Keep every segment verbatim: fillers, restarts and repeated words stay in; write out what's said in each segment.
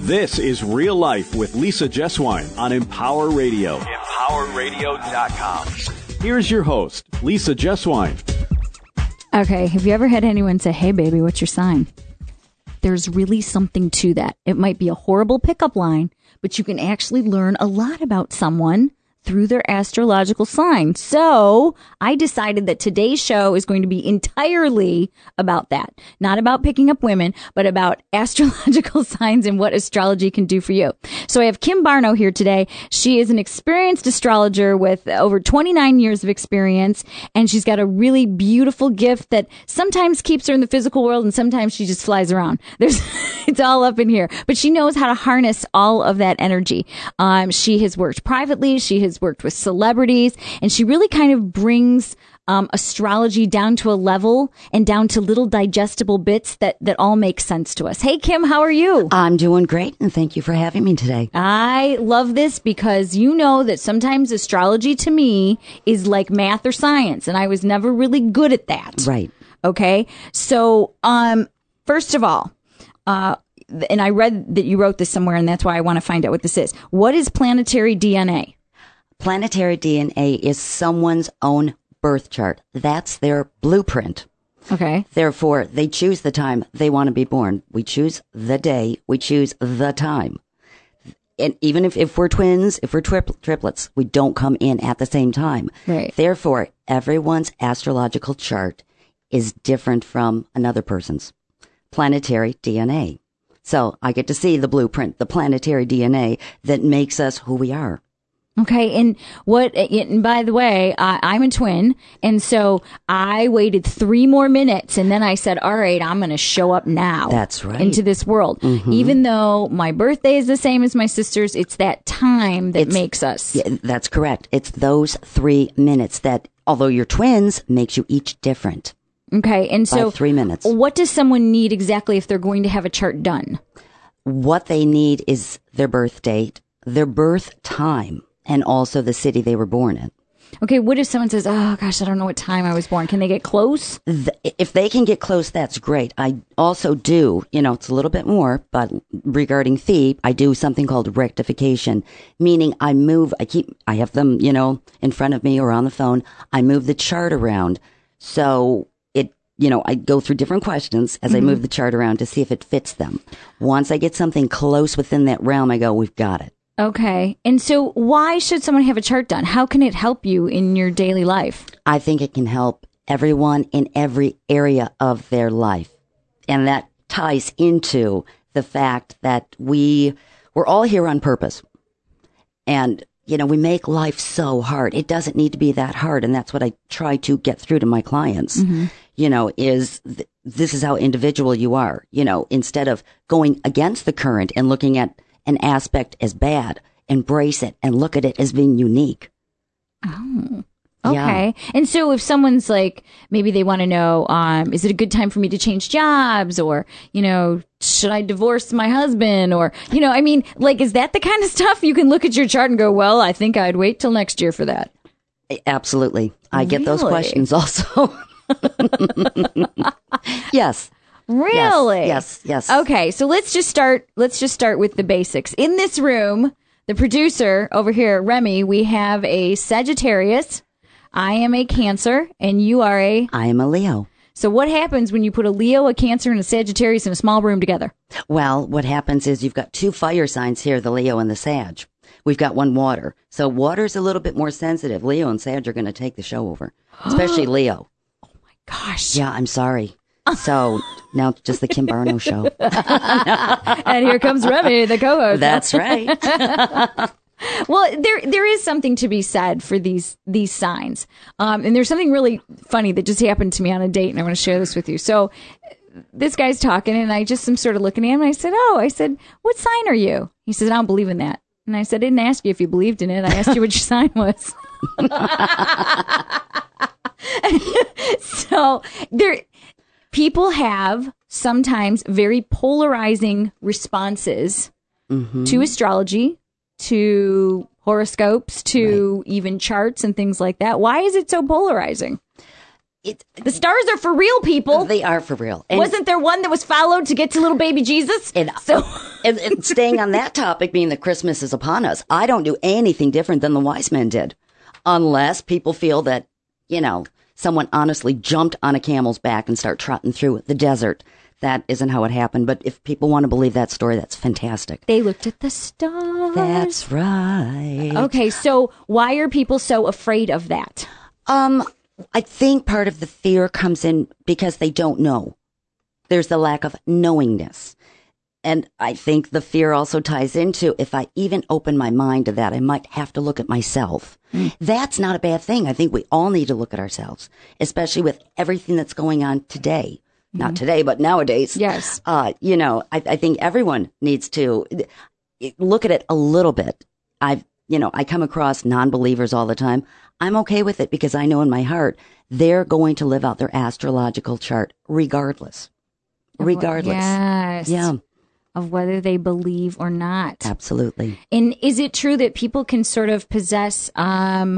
This is Real Life with Lisa Jeswine on Empower Radio. empower radio dot com. Here's your host, Lisa Jeswine. Okay, have you ever had anyone say, "Hey, baby, what's your sign?" There's really something to that. It might be a horrible pickup line, but you can actually learn a lot about someone through their astrological sign. So I decided that today's show is going to be entirely about that. Not about picking up women, but about astrological signs and what astrology can do for you. So I have Kim Barno here today. She is an experienced astrologer with over twenty-nine years of experience, and she's got a really beautiful gift that sometimes keeps her in the physical world and sometimes she just flies around. There's, it's all up in here. But she knows how to harness all of that energy. Um, she has worked privately. She has worked with celebrities, and she really kind of brings um, astrology down to a level and down to little digestible bits that, that all make sense to us. Hey, Kim, how are you? I'm doing great, and thank you for having me today. I love this because you know that sometimes astrology to me is like math or science, and I was never really good at that. Right. Okay. So, um, first of all, uh, and I read that you wrote this somewhere, and that's why I want to find out what this is. What is planetary D N A? Planetary D N A is someone's own birth chart. That's their blueprint. Okay. Therefore, they choose the time they want to be born. We choose the day. We choose the time. And even if, if we're twins, if we're tripl- triplets, we don't come in at the same time. Right. Therefore, everyone's astrological chart is different from another person's. Planetary D N A. So I get to see the blueprint, the planetary D N A that makes us who we are. Okay, and what? And by the way, I, I'm a twin, and so I waited three more minutes, and then I said, "All right, I'm going to show up now." That's right. Into this world, mm-hmm. Even though my birthday is the same as my sister's, it's that time that it's, makes us. Yeah, that's correct. It's those three minutes that, although you're twins, makes you each different. Okay, and so By three minutes. What does someone need exactly if they're going to have a chart done? What they need is their birth date, their birth time, and also the city they were born in. Okay, what if someone says, "Oh gosh, I don't know what time I was born"? Can they get close? The, if they can get close, that's great. I also do, you know, it's a little bit more, but regarding fee, I do something called rectification, meaning I move, I keep, I have them, you know, in front of me or on the phone. I move the chart around. So it, you know, I go through different questions as mm-hmm. I move the chart around to see if it fits them. Once I get something close within that realm, I go, we've got it. Okay. And so why should someone have a chart done? How can it help you in your daily life? I think it can help everyone in every area of their life. And that ties into the fact that we, we're all here on purpose. And, you know, we make life so hard. It doesn't need to be that hard. And that's what I try to get through to my clients, mm-hmm. you know, is th- this is how individual you are. You know, instead of going against the current and looking at an aspect as bad, embrace it and look at it as being unique. Oh, okay. Yeah. And so if someone's like, maybe they want to know, um, is it a good time for me to change jobs? Or, you know, should I divorce my husband? Or, you know, I mean, like, is that the kind of stuff you can look at your chart and go, well, I think I'd wait till next year for that? Absolutely. I really? get those questions also. Yes. Really? Yes, yes, yes. Okay, so let's just start let's just start with the basics. In this room, the producer over here, Remy, we have a Sagittarius, I am a Cancer, and you are a I am a Leo. So what happens when you put a Leo, a Cancer, and a Sagittarius in a small room together? Well, what happens is you've got two fire signs here, the Leo and the Sag. We've got one water. So water's a little bit more sensitive. Leo and Sag are going to take the show over, especially Leo. Oh my gosh. Yeah, I'm sorry. So now it's just the Kim Barno show. And here comes Remy, the co-host. That's right. Well, there there is something to be said for these these signs. Um, and there's something really funny that just happened to me on a date, and I want to share this with you. So this guy's talking, and I just am sort of looking at him, and I said, oh, I said, what sign are you? He says, I don't believe in that. And I said, I didn't ask you if you believed in it. I asked you what your sign was. So there... People have sometimes very polarizing responses mm-hmm. to astrology, to horoscopes, to right. even charts and things like that. Why is it so polarizing? it, The stars are for real, people. they are for real. And, Wasn't there one that was followed to get to little baby Jesus? and, so, and, and staying on that topic, being that Christmas is upon us, I don't do anything different than the wise men did. Unless people feel that, you know, someone honestly jumped on a camel's back and start trotting through the desert. That isn't how it happened. But if people want to believe that story, that's fantastic. they looked at the stars. That's right. Okay, so why are people so afraid of that? Um, I think part of the fear comes in because they don't know. There's the lack of knowingness. And I think the fear also ties into if I even open my mind to that, I might have to look at myself. Mm. That's not a bad thing. I think we all need to look at ourselves, especially with everything that's going on today. Mm. Not today, but nowadays. Yes. Uh, you know, I, I think everyone needs to look at it a little bit. I've, you know, I come across non-believers all the time. I'm okay with it because I know in my heart they're going to live out their astrological chart regardless. Regardless. Yes. Yeah. Of whether they believe or not. Absolutely. And is it true that people can sort of possess um,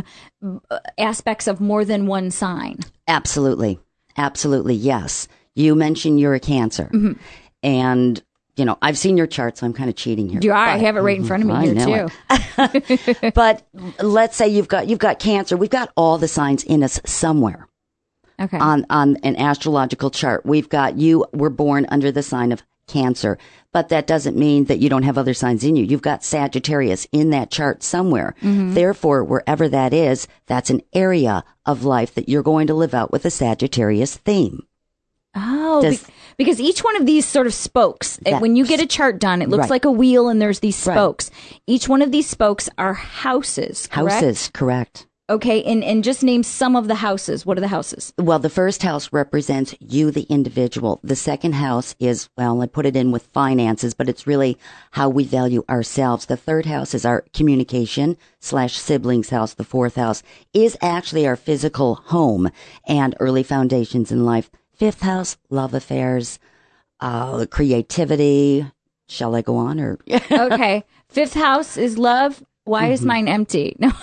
aspects of more than one sign? Absolutely. Absolutely. Yes. You mentioned you're a Cancer. Mm-hmm. And, you know, I've seen your chart, so I'm kind of cheating here. You are. I have it right in front of me I here, too. But let's say you've got you've got Cancer. We've got all the signs in us somewhere. Okay. On, on an astrological chart. We've got you were born under the sign of Cancer, but that doesn't mean that you don't have other signs in you. You've got Sagittarius in that chart somewhere. Mm-hmm. Therefore, wherever that is, that's an area of life that you're going to live out with a Sagittarius theme. Oh, Does, be- because each one of these sort of spokes, that, when you get a chart done, it looks right. like a wheel and there's these spokes. Right. Each one of these spokes are houses, correct? Houses, correct. Okay, and, and just name some of the houses. What are the houses? Well, the first house represents you, the individual. The second house is, well, I put it in with finances, but it's really how we value ourselves. The third house is our communication slash siblings house. The fourth house is actually our physical home and early foundations in life. Fifth house, love affairs, uh, creativity. Shall I go on or? Okay. Fifth house is love. Why mm-hmm. is mine empty? No.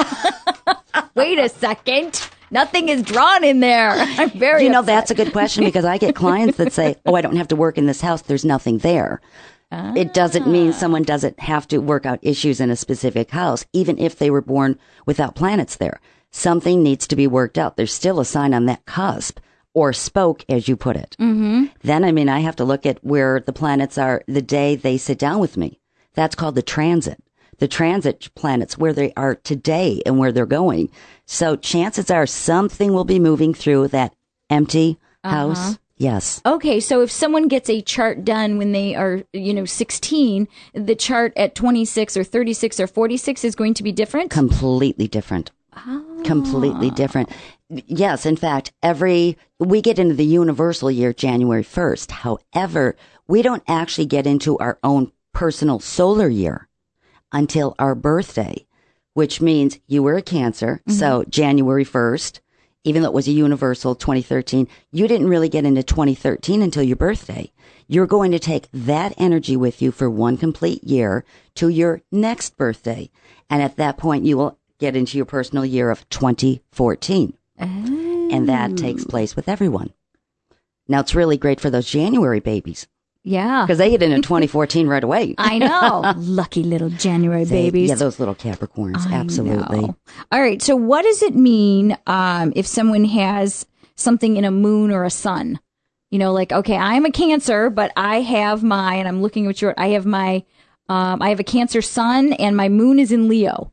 Wait a second. Nothing is drawn in there. I'm very You know, upset. that's a good question because I get clients that say, oh, I don't have to work in this house. There's nothing there. Ah. It doesn't mean someone doesn't have to work out issues in a specific house, even if they were born without planets there. Something needs to be worked out. There's still a sign on that cusp or spoke, as you put it. Mm-hmm. Then, I mean, I have to look at where the planets are the day they sit down with me. That's called the transit. The transit planets, where they are today and where they're going. So chances are something will be moving through that empty house. Uh-huh. Yes. Okay, so if someone gets a chart done when they are, you know, sixteen, the chart at twenty-six or thirty-six or forty-six is going to be different? Completely different. Oh. Completely different. Yes, in fact, every, we get into the universal year January first. However, we don't actually get into our own personal solar year until our birthday, which means you were a Cancer. Mm-hmm. So January first, even though it was a universal twenty thirteen, you didn't really get into twenty thirteen until your birthday. You're going to take that energy with you for one complete year to your next birthday. And at that point, you will get into your personal year of twenty fourteen. Oh. And that takes place with everyone. Now, it's really great for those January babies. Yeah. Because they get into twenty fourteen right away. I know. Lucky little January they, babies. Yeah, those little Capricorns. I Absolutely. know. All right. So what does it mean um, if someone has something in a moon or a sun? You know, like, okay, I'm a Cancer, but I have my, and I'm looking at your, I have my, um, I have a Cancer sun and my moon is in Leo.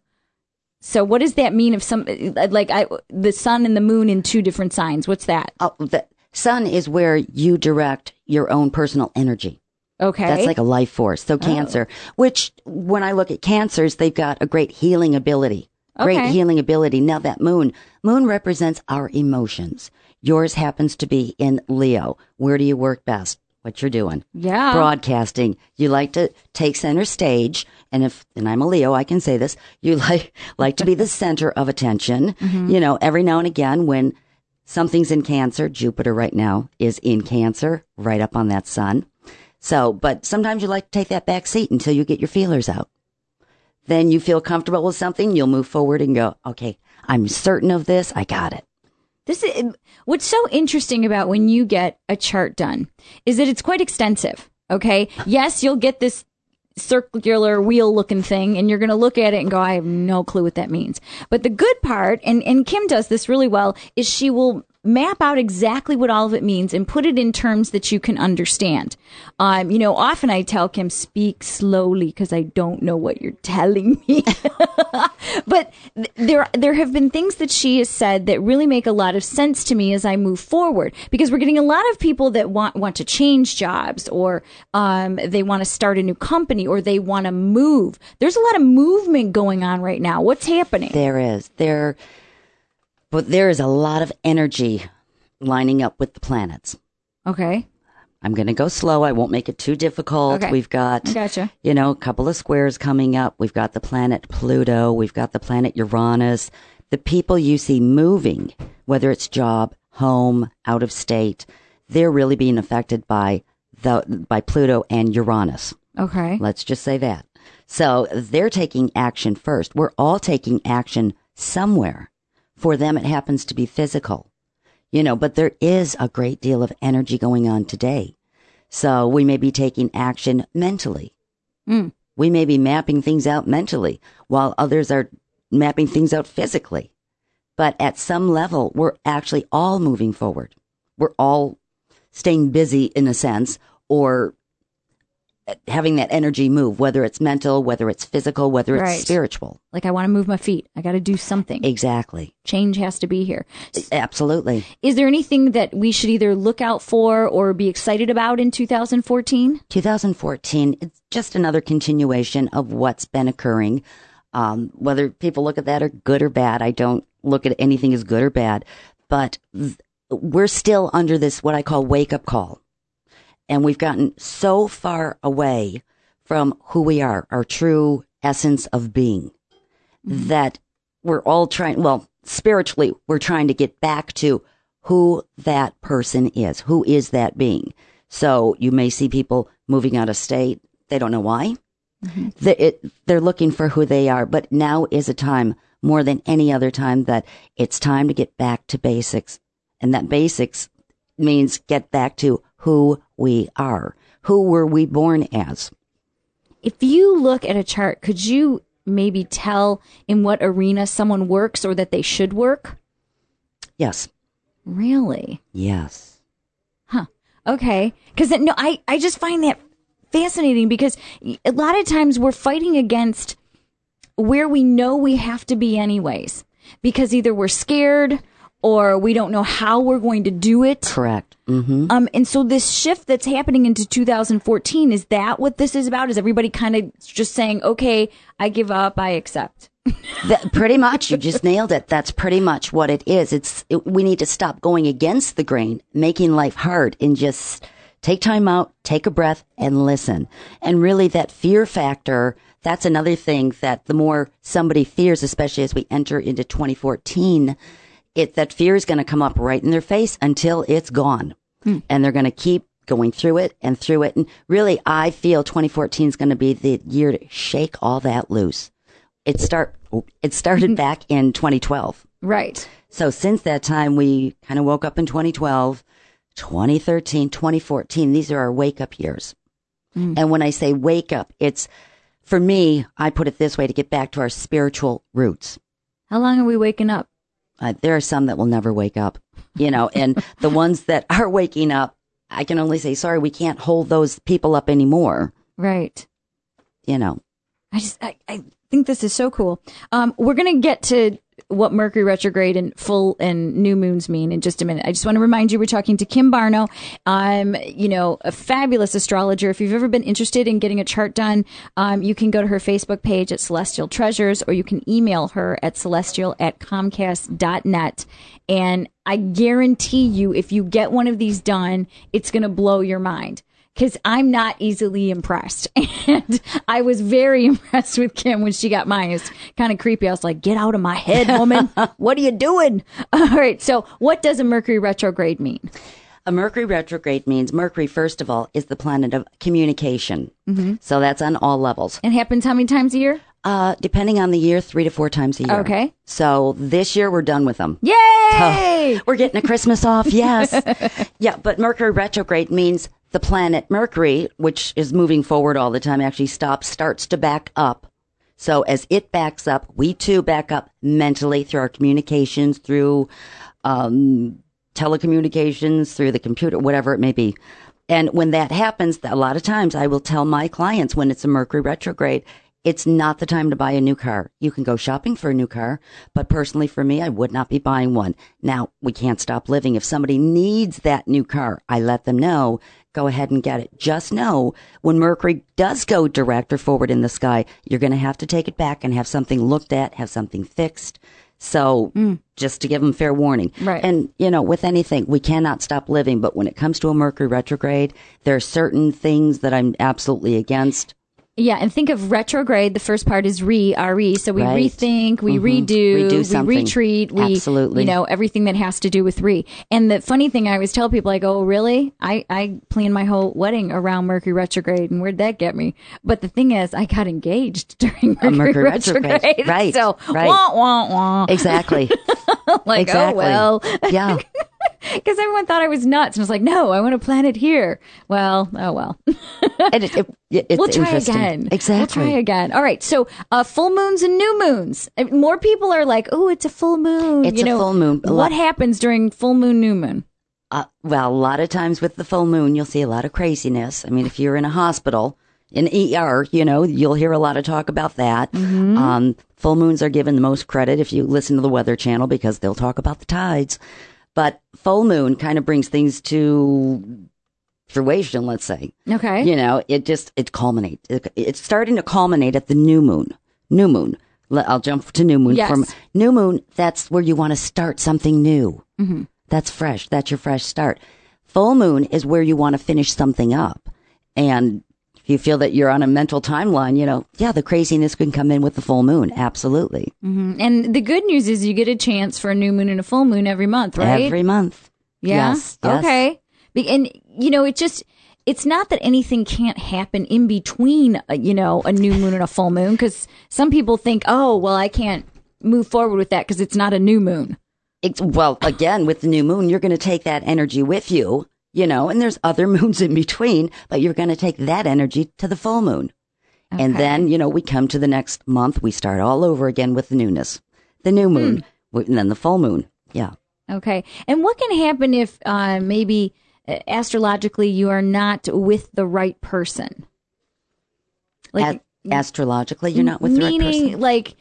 So what does that mean if some, like I, the sun and the moon in two different signs? What's that? Oh, the sun is where you direct your own personal energy. Okay. That's like a life force. So Cancer, oh. which when I look at Cancers, they've got a great healing ability. Great okay. healing ability. Now that moon, moon represents our emotions. Yours happens to be in Leo. Where do you work best? What you're doing. Yeah. Broadcasting. You like to take center stage. And if, and I'm a Leo, I can say this. You like, like to be the center of attention. Mm-hmm. You know, every now and again when something's in Cancer, Jupiter right now is in Cancer, right up on that sun. So, but sometimes you like to take that back seat until you get your feelers out. Then you feel comfortable with something, you'll move forward and go, okay, I'm certain of this, I got it. This is what's so interesting about when you get a chart done is that it's quite extensive. Okay. Yes, you'll get this circular wheel looking thing and you're going to look at it and go, I have no clue what that means. But the good part, and, and Kim does this really well, is she will map out exactly what all of it means and put it in terms that you can understand. Um, you know, often I tell Kim, speak slowly because I don't know what you're telling me. But th- there, there have been things that she has said that really make a lot of sense to me as I move forward, because we're getting a lot of people that want, want to change jobs, or um, they want to start a new company, or they want to move. There's a lot of movement going on right now. What's happening? There is. There But there is a lot of energy lining up with the planets. Okay. I'm going to go slow. I won't make it too difficult. Okay. We've got, Gotcha. you know, a couple of squares coming up. We've got the planet Pluto. We've got the planet Uranus. The people you see moving, whether it's job, home, out of state, they're really being affected by the by Pluto and Uranus. Okay. Let's just say that. So they're taking action first. We're all taking action somewhere. For them, it happens to be physical, you know, but there is a great deal of energy going on today. So we may be taking action mentally. Mm. We may be mapping things out mentally while others are mapping things out physically. But at some level, we're actually all moving forward. We're all staying busy in a sense, or having that energy move, whether it's mental, whether it's physical, whether it's Right. spiritual. Like, I want to move my feet. I got to do something. Exactly. Change has to be here. Absolutely. Is there anything that we should either look out for or be excited about in two thousand fourteen? twenty fourteen, it's just another continuation of what's been occurring. Um, whether people look at that are good or bad, I don't look at anything as good or bad, but th- we're still under this, what I call wake up call. And we've gotten so far away from who we are, our true essence of being, mm-hmm. that we're all trying, well, spiritually, we're trying to get back to who that person is. Who is that being? So you may see people moving out of state. They don't know why. Mm-hmm. They, it, they're looking for who they are. But now is a time, more than any other time, that it's time to get back to basics. And that basics means get back to who we are. Who were we born as? If you look at a chart, could you maybe tell in what arena someone works or that they should work? Yes. Really? Yes. Huh. Okay. Because no, I, I just find that fascinating, because a lot of times we're fighting against where we know we have to be anyways, because either we're scared or we don't know how we're going to do it. Correct. Mm-hmm. Um, and so this shift that's happening into two thousand fourteen, is that what this is about? Is everybody kind of just saying, okay, I give up, I accept? That, pretty much. You just nailed it. That's pretty much what it is. It's it, we need to stop going against the grain, making life hard, and just take time out, take a breath, and listen. And really, that fear factor, that's another thing that the more somebody fears, especially as we enter into twenty fourteen, it that fear is going to come up right in their face until it's gone. Hmm. And they're going to keep going through it and through it. And really, I feel twenty fourteen is going to be the year to shake all that loose. It start it started back in twenty twelve. Right. So since that time, we kind of woke up in twenty twelve, twenty thirteen, twenty fourteen. These are our wake up years. Mm. And when I say wake up, it's, for me, I put it this way, to get back to our spiritual roots. How long are we waking up? Uh, there are some that will never wake up, you know, and the ones that are waking up, I can only say, sorry, we can't hold those people up anymore. Right. You know. I just, I, I think this is so cool. Um, we're going to get to what Mercury retrograde and full and new moons mean in just a minute. I just want to remind you, we're talking to Kim Barno. Um, you know, a fabulous astrologer. If you've ever been interested in getting a chart done, um, you can go to her Facebook page at Celestial Treasures, or you can email her at celestial at comcast dot net. And I guarantee you, if you get one of these done, it's going to blow your mind. Because I'm not easily impressed. And I was very impressed with Kim when she got mine. It's kind of creepy. I was like, get out of my head, woman. What are you doing? All right. So what does a Mercury retrograde mean? A Mercury retrograde means Mercury, first of all, is the planet of communication. Mm-hmm. So that's on all levels. It happens how many times a year? Uh, depending on the year, three to four times a year. Okay. So this year we're done with them. Yay! Oh, we're getting a Christmas off. Yes. Yeah. But Mercury retrograde means the planet Mercury, which is moving forward all the time, actually stops, starts to back up. So as it backs up, we too back up mentally through our communications, through, um, telecommunications, through the computer, whatever it may be. And when that happens, a lot of times I will tell my clients when it's a Mercury retrograde, it's not the time to buy a new car. You can go shopping for a new car, but personally for me, I would not be buying one. Now, we can't stop living. If somebody needs that new car, I let them know, go ahead and get it. Just know when Mercury does go direct or forward in the sky, you're going to have to take it back and have something looked at, have something fixed. So mm. just to give them fair warning. Right. And, you know, with anything, we cannot stop living. But when it comes to a Mercury retrograde, there are certain things that I'm absolutely against. Yeah, and think of retrograde. The first part is re, R-E. So we Right. rethink, we Mhm. redo, Redo we something. retreat, we, Absolutely. you know, everything that has to do with re. And the funny thing, I always tell people, I go, oh, really? I, I planned my whole wedding around Mercury retrograde, and where'd that get me? But the thing is, I got engaged during Mercury, Mercury retrograde. retrograde. Right, So, right. wah, wah, wah. Exactly. Like, exactly. oh, well. Yeah. Because everyone thought I was nuts. And I was like, no, I want to plan it here. Well, oh, well. And it, it, it's We'll try interesting. again. Exactly. We'll try again. All right. So, uh, full moons and new moons. Uh, More people are like, oh, it's a full moon. It's you a know, full moon. A What lot- happens during full moon, new moon? Uh, well, a lot of times with the full moon, you'll see a lot of craziness. I mean, if you're in a hospital, in E R, you know, you'll hear a lot of talk about that. Mm-hmm. Um, full moons are given the most credit if you listen to the Weather Channel because they'll talk about the tides. But full moon kind of brings things to fruition, let's say. Okay. You know, it just, it culminates. It, it's starting to culminate at the new moon. New moon. Le- I'll jump to new moon. Yes. From new moon, that's where you want to start something new. Mm-hmm. That's fresh. That's your fresh start. Full moon is where you want to finish something up. And if you feel that you're on a mental timeline, you know, yeah, the craziness can come in with the full moon. Absolutely. Mm-hmm. And the good news is you get a chance for a new moon and a full moon every month, right? Every month. Yeah. Yes, yes. Okay. Be- And, you know, it just, it's not that anything can't happen in between, uh, you know, a new moon and a full moon, because some people think, oh, well, I can't move forward with that because it's not a new moon. It's, well, again, with the new moon, you're going to take that energy with you, you know, and there's other moons in between, but you're going to take that energy to the full moon. And Okay. then, you know, we come to the next month, we start all over again with the newness, the new moon, Hmm. and then the full moon. Yeah. Okay. And what can happen if uh, maybe uh, astrologically you are not with the right person? Like, astrologically, you're not with the right meaning, person. like,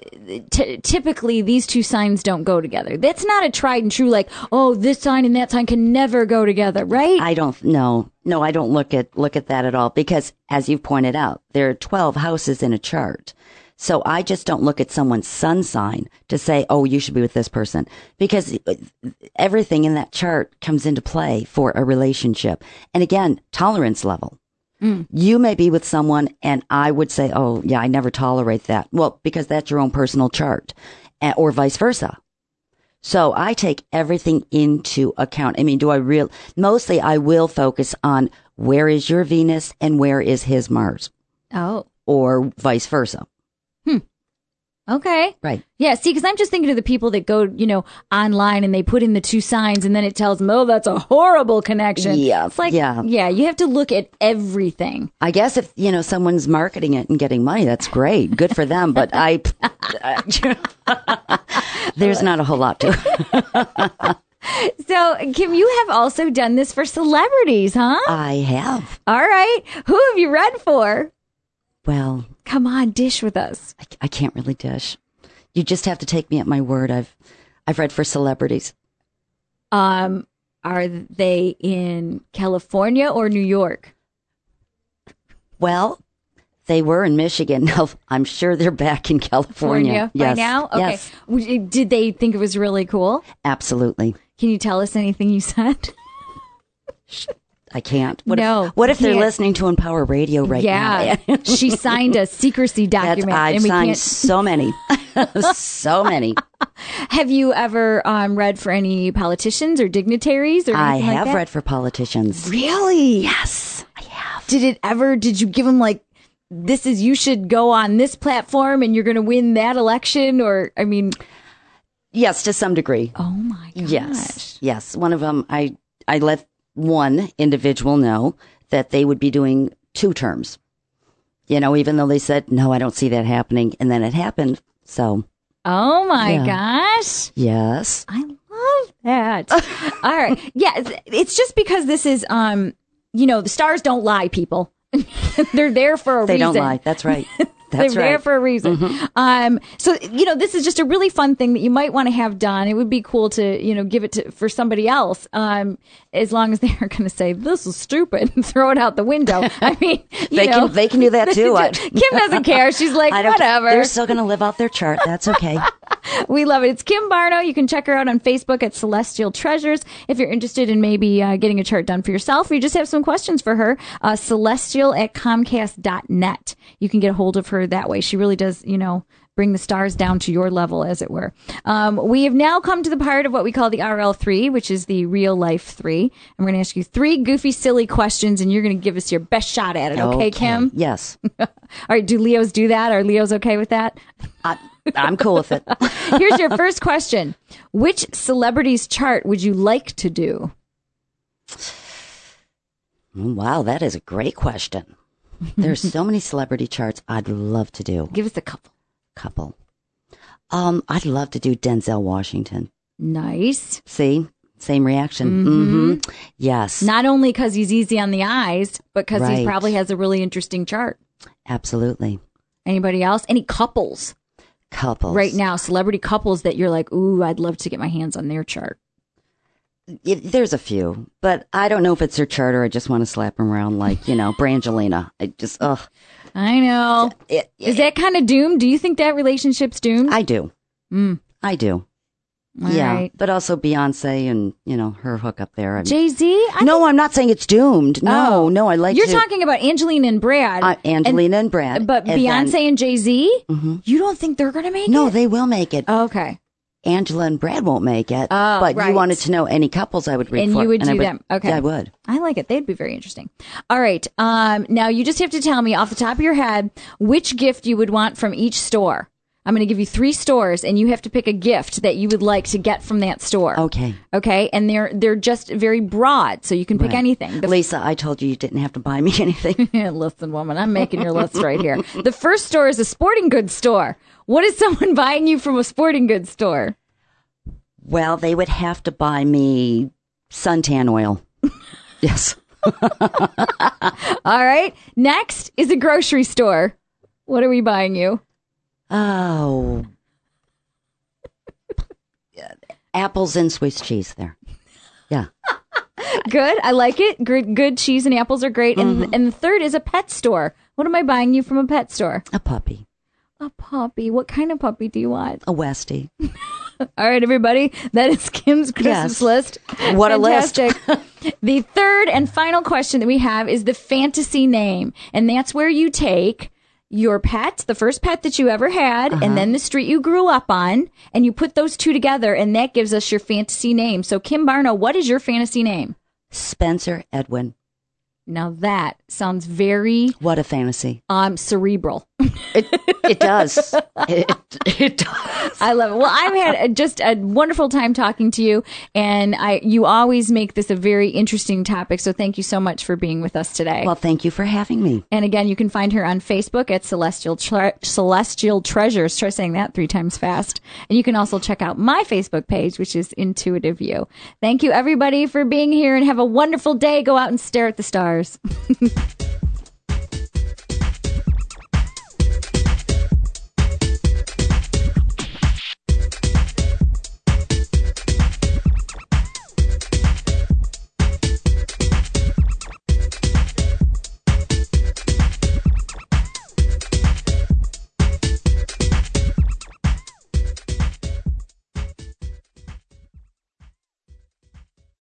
t- typically these two signs don't go together. That's not a tried and true, like, oh, this sign and that sign can never go together, right? I don't know. No, I don't look at look at that at all because, as you've pointed out, there are twelve houses in a chart. So I just don't look at someone's sun sign to say, oh, you should be with this person, because everything in that chart comes into play for a relationship. And again, tolerance level. Mm. You may be with someone and I would say, oh, yeah, I never tolerate that. Well, because that's your own personal chart, or vice versa. So I take everything into account. I mean, do I real, mostly I will focus on where is your Venus and where is his Mars, Oh, or vice versa. okay. Right. Yeah, see, because I'm just thinking of the people that go, you know, online and they put in the two signs and then it tells them, oh, that's a horrible connection. Yeah, It's like, yeah. yeah, you have to look at everything. I guess if, you know, someone's marketing it and getting money, that's great. Good for them. But I, there's not a whole lot to it. So, Kim, you have also done this for celebrities, huh? I have. All right. Who have you read for? Well, Come on, dish with us. I, I can't really dish. You just have to take me at my word. I've, I've read for celebrities. Um, are they in California or New York? Well, they were in Michigan. Now, I'm sure they're back in California. California by Yes. now? Okay. Yes, W- Did they think it was really cool? absolutely. Can you tell us anything you said? I can't. What No, if, what if you they're can't. listening to Empower Radio right yeah. now? She signed a secrecy That's, document. I've and we signed can't. so many. so many. Have you ever um, read for any politicians or dignitaries or I anything like have that? read for politicians. Really? Yes, I have. Did it ever, did you give them like this is, you should go on this platform and you're going to win that election? Or, I mean. Yes, to some degree. Oh my gosh. Yes. Yes. One of them, I, I let one individual know that they would be doing two terms. You know, even though they said, no, I don't see that happening. And then it happened. So. Oh my yeah. gosh. Yes. I love that. All right. Yeah. It's, it's just because this is, um, you know, the stars don't lie, people. They're there for a they reason. They don't lie. That's right. They're That's right. there for a reason. Mm-hmm. Um, so, you know, this is just a really fun thing that you might want to have done. It would be cool to, you know, give it to for somebody else, um, as long as they aren't going to say, this is stupid and throw it out the window. I mean, you they know, can they can do that too. Kim doesn't care. She's like, I don't, whatever. They're still going to live out their chart. That's okay. We love it. It's Kim Barno. You can check her out on Facebook at Celestial Treasures. If you're interested in maybe uh, getting a chart done for yourself, or you just have some questions for her, uh, celestial at comcast dot net. You can get a hold of her that way. She really does, you know, bring the stars down to your level, as it were. Um, we have now come to the part of what we call the R L three, which is the real life three. I'm going to ask you three goofy, silly questions, and you're going to give us your best shot at it. Okay, okay. Kim? Yes. All right. Do Leos do that? Are Leos okay with that? I, I'm cool with it. Here's your first question. Which celebrity's chart would you like to do? Wow, that is a great question. There's so many celebrity charts I'd love to do. Give us a couple. Couple. Um, I'd love to do Denzel Washington. Nice. See? Same reaction. Mm-hmm. Mm-hmm. Yes. Not only because he's easy on the eyes, but because right. he probably has a really interesting chart. Absolutely. Anybody else? Any couples? Couples. Right now, celebrity couples that you're like, ooh, I'd love to get my hands on their chart. It, there's a few, but I don't know if it's their chart or I just want to slap them around like, you know, Brangelina. I just, ugh. I know. It, it, Is that kind of doomed? Do you think that relationship's doomed? I do. Mm. I do. All yeah. right. But also Beyonce and, you know, her hookup there. I mean, Jay-Z? I no, think- I'm not saying it's doomed. No, Oh. no, I like You're to, talking about Angelina and Brad. uh, Angelina and, and Brad. But and Beyonce then, and Jay-Z? Mm-hmm. You don't think they're going to make No, it? they will make it. Okay. Angela and Brad won't make it. Oh, but right. you wanted to know any couples I would read And for. you would do I them. Okay. Yeah, I would. I like it. They'd be very interesting. All right. Um, now, you just have to tell me off the top of your head which gift you would want from each store. I'm going to give you three stores, and you have to pick a gift that you would like to get from that store. Okay. Okay? And they're they're just very broad, so you can pick Right. anything. The Lisa, I told you you didn't have to buy me anything. Listen, woman, I'm making your list right here. The first store is a sporting goods store. What is someone buying you from a sporting goods store? Well, they would have to buy me suntan oil. Yes. All right. Next is a grocery store. What are we buying you? Oh. Apples and Swiss cheese there. Yeah. Good. I like it. Good, good cheese and apples are great. Mm-hmm. And and the third is a pet store. What am I buying you from a pet store? A puppy. A puppy. What kind of puppy do you want? A Westie. All right, everybody. That is Kim's Christmas Yes. list. What a list. Fantastic. The third and final question that we have is the fantasy name. And that's where you take your pet, the first pet that you ever had, Uh-huh. and then the street you grew up on, and you put those two together, and that gives us your fantasy name. So, Kim Barno, what is your fantasy name? Spencer Edwin. Now that sounds very What a fantasy. um cerebral. It it does. It it does. I love it. Well, I've had a, just a wonderful time talking to you, and I you always make this a very interesting topic. So thank you so much for being with us today. Well, thank you for having me. And again, you can find her on Facebook at Celestial Tre- Celestial Treasures. Try saying that three times fast. And you can also check out my Facebook page, which is Intuitive You. Thank you, everybody, for being here, and have a wonderful day. Go out and stare at the stars.